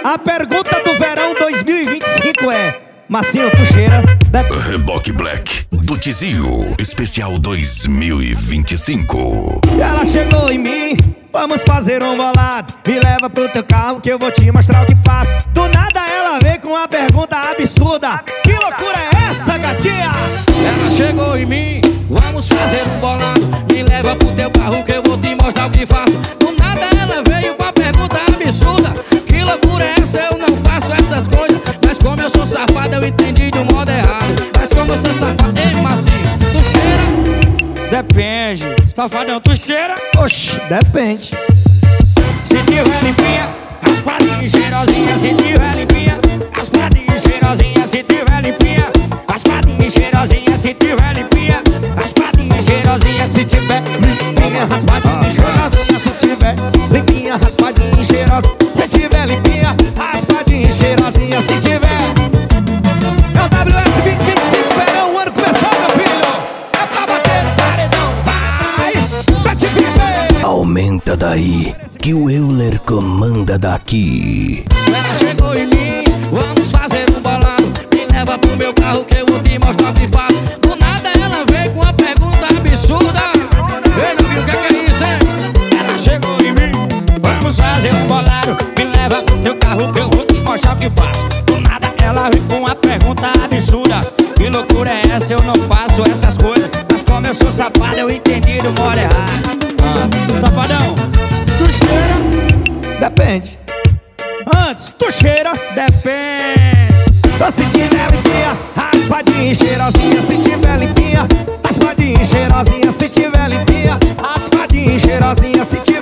A pergunta do verão 2025 é: Massinho, tu cheira? Reboque Black do Tizio, especial 2025. Ela chegou em mim, vamos fazer um bolado. Me leva pro teu carro que eu vou te mostrar o que faço. Do nada ela veio com uma pergunta absurda. Que loucura é essa, gatinha? Ela chegou em mim, vamos fazer um bolado. Me leva pro teu carro que eu vou te mostrar o que faço. Do nada ela veio com a pergunta absurda. Que loucura é essa? Eu não faço essas coisas. Mas como eu sou safado, eu entendi de um modo errado. Mas como eu sou safado, ei, Massinho, tu cheira? Depende. Safadão, tu cheira? Oxi, depende. Se tiver limpinha, raspadinha e cheirosinha. Se tiver limpinha, raspadinha e cheirosinha. Se tiver limpinha, raspadinha e cheirosinha. Se tiver limpinha, raspadinha e cheirosinha. Se tiver limpinha, raspadinha e cheirosinha. Se tiver limpinha, raspadinha e cheirosinha. Se tiver limpinha, raspadinha e cheirosinha. Se tiver. É o WS 2025, verão, o ano começou, meu filho. É pra bater no paredão, vai! Pra te viver! Aumenta daí, que o Euler comanda daqui. Ela chegou em mim, vamos fazer um bolado. Me leva pro meu carro que eu vou te mostrar o que faço. Do nada ela veio com uma pergunta absurda. Ei, não viu o que é isso, hein? Ela chegou em mim, vamos fazer um bolado. Me leva pro teu carro que eu vou te mostrar o que faço. Do nada ela veio com uma pergunta absurda. Que loucura é essa? Eu não faço essas coisas. Mas como eu sou safado, eu entendi do modo errado. Safadão, tu cheira? Depende. Antes, tu cheira? Depende. Se tiver limpinha, raspadinha e cheirosinha. Se tiver limpinha, raspadinha e cheirosinha. Se tiver limpinha, raspadinha e cheirosinha. Se tiver